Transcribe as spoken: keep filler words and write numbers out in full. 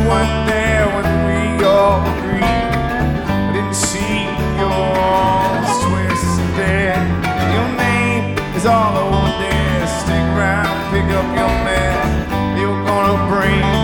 weren't there when we all agreed. I didn't see your arms twisted. Your name is all over there. Stick around, pick up your man. You're gonna bring